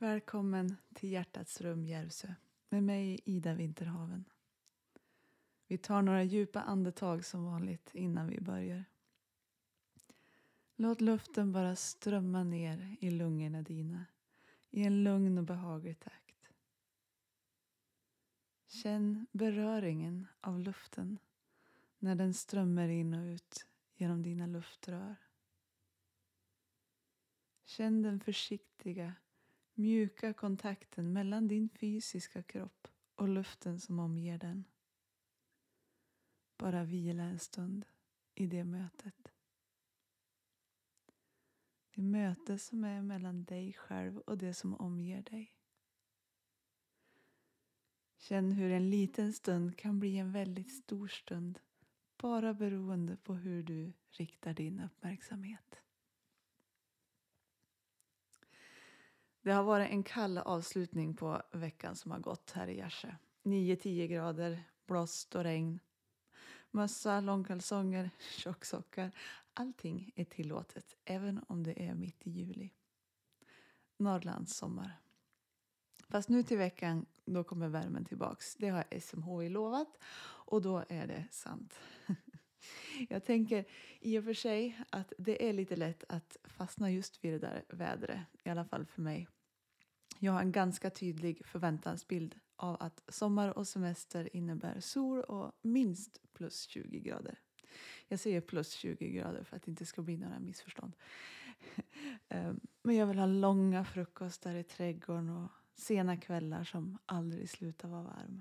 Välkommen till Hjärtats rum Järvsö med mig Ida Vinterhaven. Vi tar några djupa andetag som vanligt innan vi börjar. Låt luften bara strömma ner i lungorna dina i en lugn och behaglig takt. Känn beröringen av luften när den strömmar in och ut genom dina luftrör. Känn den försiktiga, mjuka kontakten mellan din fysiska kropp och luften som omger den. Bara vila en stund i det mötet. Det möte som är mellan dig själv och det som omger dig. Känn hur en liten stund kan bli en väldigt stor stund. Bara beroende på hur du riktar din uppmärksamhet. Det har varit en kall avslutning på veckan som har gått här i Järvsö. 9-10 grader, blåst och regn. Mössa, långkalsonger, tjocksockar. Allting är tillåtet även om det är mitt i juli. Norrlands sommar. Fast nu till veckan då kommer värmen tillbaks. Det har SMHI lovat och då är det sant. Jag tänker i och för sig att det är lite lätt att fastna just vid det där vädret. I alla fall för mig. Jag har en ganska tydlig förväntansbild av att sommar och semester innebär sol och minst plus 20 grader. Jag säger plus 20 grader för att det inte ska bli några missförstånd. Men jag vill ha långa frukostar i trädgården och sena kvällar som aldrig slutar vara varm.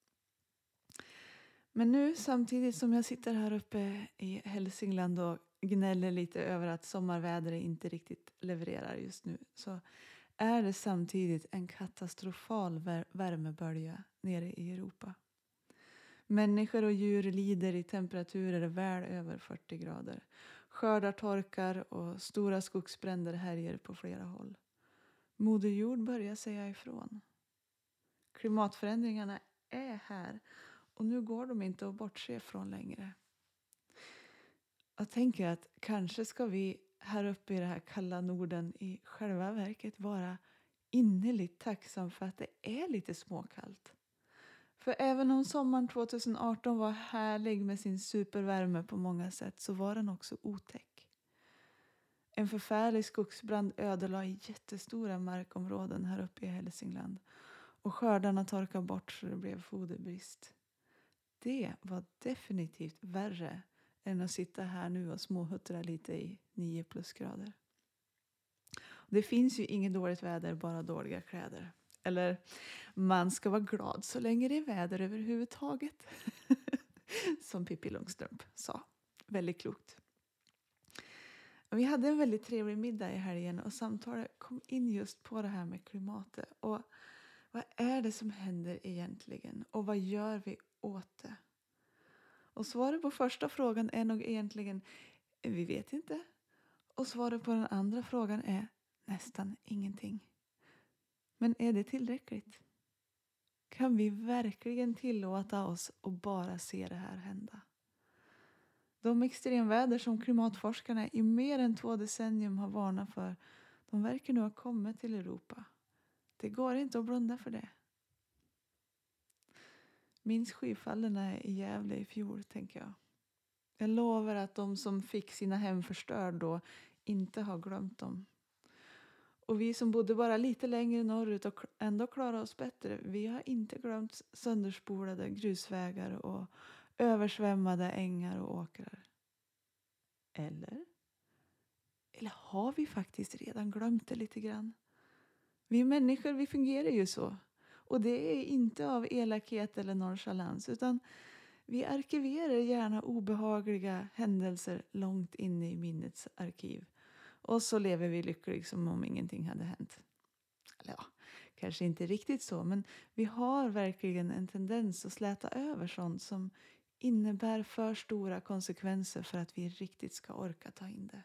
Men nu samtidigt som jag sitter här uppe i Hälsingland och gnäller lite över att sommarvädret inte riktigt levererar just nu så är det samtidigt en katastrofal värmebölja nere i Europa. Människor och djur lider i temperaturer väl över 40 grader. Skördar torkar och stora skogsbränder härjer på flera håll. Moder Jord börjar säga ifrån. Klimatförändringarna är här och nu går de inte att bortse från längre. Jag tänker att kanske ska vi här uppe i det här kalla Norden i själva verket vara innerligt tacksam för att det är lite småkallt. För även om sommaren 2018 var härlig med sin supervärme på många sätt så var den också otäck. En förfärlig skogsbrand ödelade jättestora markområden här uppe i Hälsingland och skördarna torkade bort så det blev foderbrist. Det var definitivt värre än att sitta här nu och småhuttra lite i 9 plusgrader. Det finns ju inget dåligt väder, bara dåliga kläder. Eller man ska vara glad så länge det är väder överhuvudtaget. Som Pippi Långstrump sa. Väldigt klokt. Vi hade en väldigt trevlig middag i helgen och samtalet kom in just på det här med klimatet. Och vad är det som händer egentligen? Och vad gör vi åt det? Och svaret på första frågan är nog egentligen vi vet inte. Och svaret på den andra frågan är nästan ingenting. Men är det tillräckligt? Kan vi verkligen tillåta oss att bara se det här hända? De extremväder som klimatforskarna i mer än 2 decennier har varnat för, de verkar nu ha kommit till Europa. Det går inte att blunda för det. Minns skyfallen i Gävle i fjol, tänker jag. Jag lovar att de som fick sina hem förstörd då inte har glömt dem. Och vi som bodde bara lite längre norrut och ändå klarade oss bättre, vi har inte glömt sönderspolade grusvägar och översvämmade ängar och åkrar. Eller har vi faktiskt redan glömt det lite grann? Vi människor, vi fungerar ju så. Och det är inte av elakhet eller nonchalans, utan vi arkiverar gärna obehagliga händelser långt inne i minnets arkiv. Och så lever vi lyckligt som om ingenting hade hänt. Eller ja, kanske inte riktigt så, men vi har verkligen en tendens att släta över sånt som innebär för stora konsekvenser för att vi riktigt ska orka ta in det.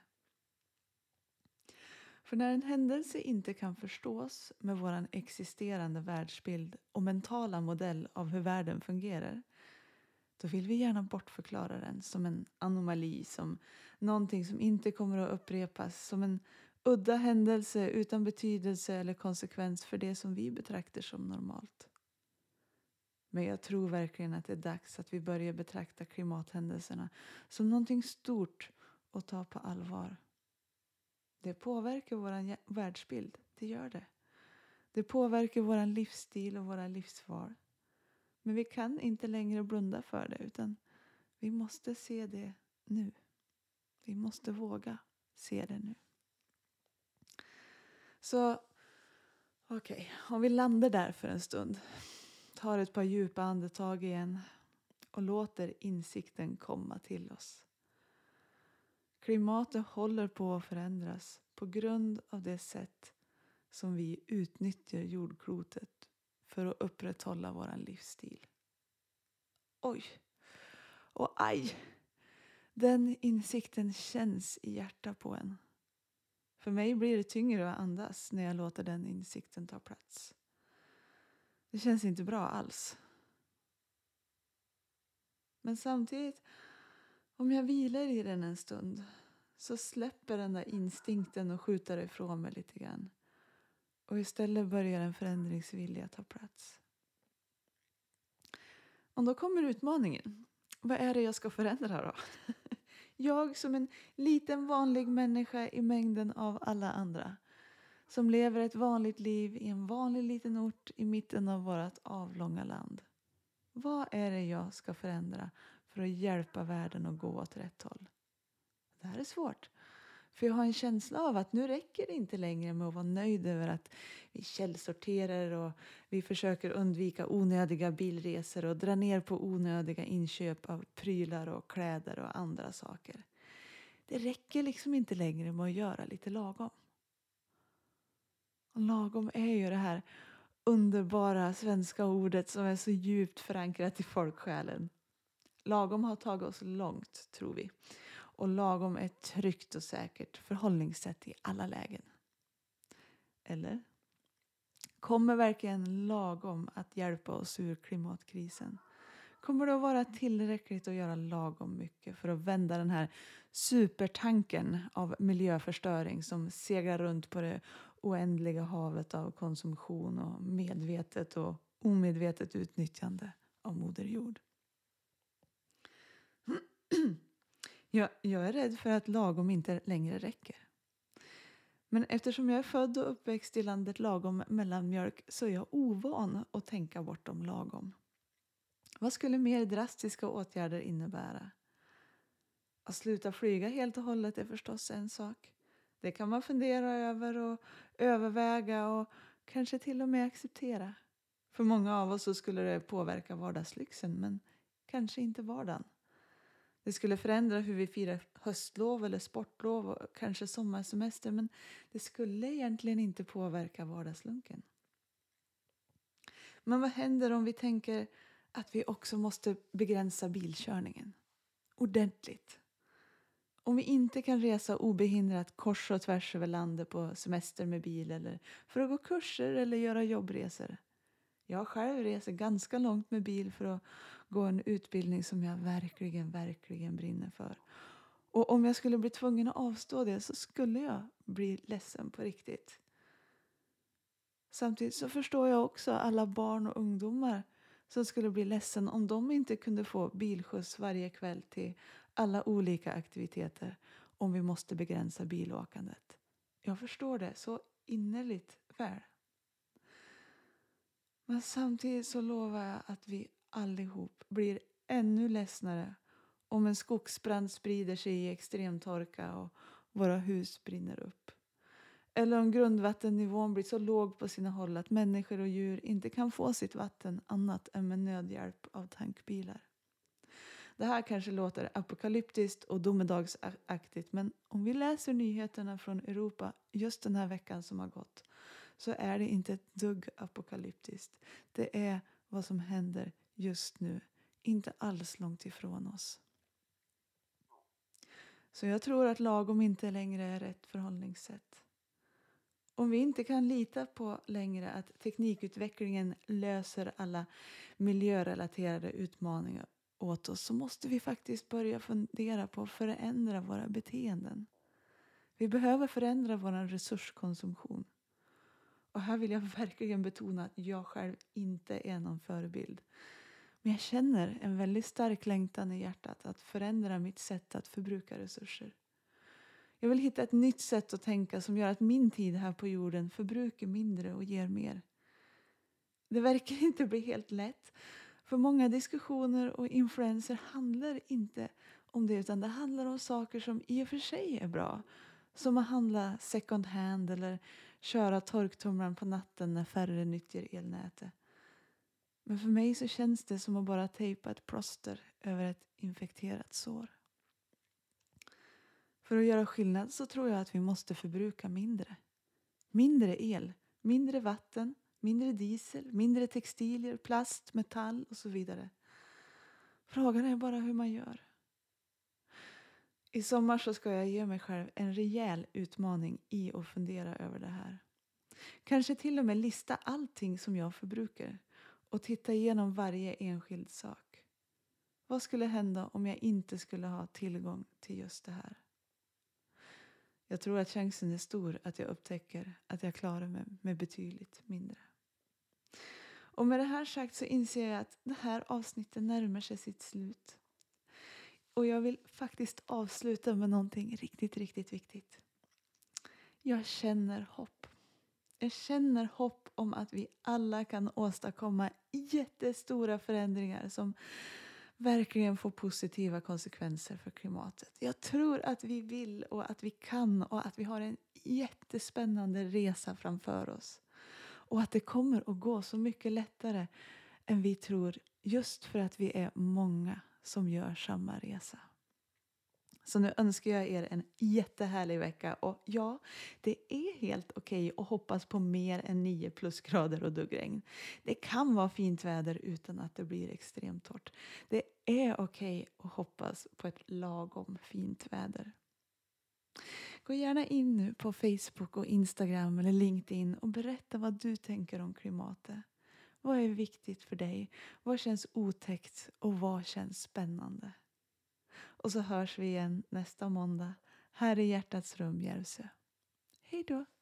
För när en händelse inte kan förstås med våran existerande världsbild och mentala modell av hur världen fungerar, då vill vi gärna bortförklara den som en anomali, som någonting som inte kommer att upprepas, som en udda händelse utan betydelse eller konsekvens för det som vi betraktar som normalt. Men jag tror verkligen att det är dags att vi börjar betrakta klimathändelserna som någonting stort och ta på allvar. Det påverkar vår världsbild, det gör det. Det påverkar vår livsstil och våra livsval. Men vi kan inte längre blunda för det, utan vi måste se det nu. Vi måste våga se det nu. Så okej, om vi landar där för en stund. Tar ett par djupa andetag igen och låter insikten komma till oss. Klimatet håller på att förändras på grund av det sätt som vi utnyttjar jordklotet för att upprätthålla vår livsstil. Oj, och aj! Den insikten känns i hjärtat på en. För mig blir det tyngre att andas när jag låter den insikten ta plats. Det känns inte bra alls. Men samtidigt, om jag vilar i den en stund så släpper den där instinkten och skjuter ifrån mig lite grann. Och istället börjar en förändringsvilja ta plats. Och då kommer utmaningen. Vad är det jag ska förändra då? Jag som en liten vanlig människa i mängden av alla andra. Som lever ett vanligt liv i en vanlig liten ort i mitten av vårt avlånga land. Vad är det jag ska förändra för att hjälpa världen att gå åt rätt håll? Det här är svårt. För jag har en känsla av att nu räcker det inte längre med att vara nöjd över att vi källsorterar och vi försöker undvika onödiga bilresor och dra ner på onödiga inköp av prylar och kläder och andra saker. Det räcker liksom inte längre med att göra lite lagom. Och lagom är ju det här underbara svenska ordet som är så djupt förankrat i folksjälen. Lagom har tagit oss långt, tror vi. Och lagom är ett tryggt och säkert förhållningssätt i alla lägen. Eller? Kommer verkligen lagom att hjälpa oss ur klimatkrisen? Kommer det att vara tillräckligt att göra lagom mycket för att vända den här supertanken av miljöförstöring som seglar runt på det oändliga havet av konsumtion och medvetet och omedvetet utnyttjande av Moder Jord? Jag är rädd för att lagom inte längre räcker. Men eftersom jag är född och uppväxt i landet lagom mellanmjölk så är jag ovan att tänka bortom lagom. Vad skulle mer drastiska åtgärder innebära? Att sluta flyga helt och hållet är förstås en sak. Det kan man fundera över och överväga och kanske till och med acceptera. För många av oss så skulle det påverka vardagslyxen, men kanske inte vardagen. Det skulle förändra hur vi firar höstlov eller sportlov och kanske sommarsemester, men det skulle egentligen inte påverka vardagslunken. Men vad händer om vi tänker att vi också måste begränsa bilkörningen ordentligt? Om vi inte kan resa obehindrat kors och tvärs över landet på semester med bil eller för att gå kurser eller göra jobbresor. Jag själv reser ganska långt med bil för att gå en utbildning som jag verkligen brinner för. Och om jag skulle bli tvungen att avstå det så skulle jag bli ledsen på riktigt. Samtidigt så förstår jag också alla barn och ungdomar som skulle bli ledsen om de inte kunde få bilskjuts varje kväll till alla olika aktiviteter om vi måste begränsa bilåkandet. Jag förstår det så innerligt väl. Men samtidigt så lovar jag att vi allihop blir ännu ledsnare om en skogsbrand sprider sig i extremtorka och våra hus brinner upp. Eller om grundvattennivån blir så låg på sina håll att människor och djur inte kan få sitt vatten annat än med nödhjälp av tankbilar. Det här kanske låter apokalyptiskt och domedagsaktigt, men om vi läser nyheterna från Europa just den här veckan som har gått så är det inte ett dugg apokalyptiskt. Det är vad som händer just nu, inte alls långt ifrån oss. Så jag tror att lagom inte längre är rätt förhållningssätt. Om vi inte kan lita på längre att teknikutvecklingen löser alla miljörelaterade utmaningar åt oss så måste vi faktiskt börja fundera på att förändra våra beteenden. Vi behöver förändra vår resurskonsumtion. Och här vill jag verkligen betona att jag själv inte är någon förebild. Men jag känner en väldigt stark längtan i hjärtat att förändra mitt sätt att förbruka resurser. Jag vill hitta ett nytt sätt att tänka som gör att min tid här på jorden förbrukar mindre och ger mer. Det verkar inte bli helt lätt. För många diskussioner och influenser handlar inte om det, utan det handlar om saker som i och för sig är bra. Som att handla second hand eller köra torktumlaren på natten när färre nyttjar elnätet. Men för mig så känns det som att bara tejpa ett plåster över ett infekterat sår. För att göra skillnad så tror jag att vi måste förbruka mindre. Mindre el, mindre vatten, mindre diesel, mindre textilier, plast, metall och så vidare. Frågan är bara hur man gör. I sommar så ska jag ge mig själv en rejäl utmaning i att fundera över det här. Kanske till och med lista allting som jag förbrukar och titta igenom varje enskild sak. Vad skulle hända om jag inte skulle ha tillgång till just det här? Jag tror att chansen är stor att jag upptäcker att jag klarar mig med betydligt mindre. Och med det här sagt så inser jag att det här avsnittet närmar sig sitt slut. Och jag vill faktiskt avsluta med någonting riktigt, riktigt viktigt. Jag känner hopp. Jag känner hopp om att vi alla kan åstadkomma jättestora förändringar som verkligen får positiva konsekvenser för klimatet. Jag tror att vi vill och att vi kan och att vi har en jättespännande resa framför oss. Och att det kommer att gå så mycket lättare än vi tror, just för att vi är många som gör samma resa. Så nu önskar jag er en jättehärlig vecka. Och ja, det är helt okej att hoppas på mer än 9 plusgrader och duggregn. Det kan vara fint väder utan att det blir extremt torrt. Det är okej att hoppas på ett lagom fint väder. Gå gärna in nu på Facebook och Instagram eller LinkedIn och berätta vad du tänker om klimatet. Vad är viktigt för dig? Vad känns otäckt och vad känns spännande? Och så hörs vi igen nästa måndag här i Hjärtats rum, Järvsö. Hej då!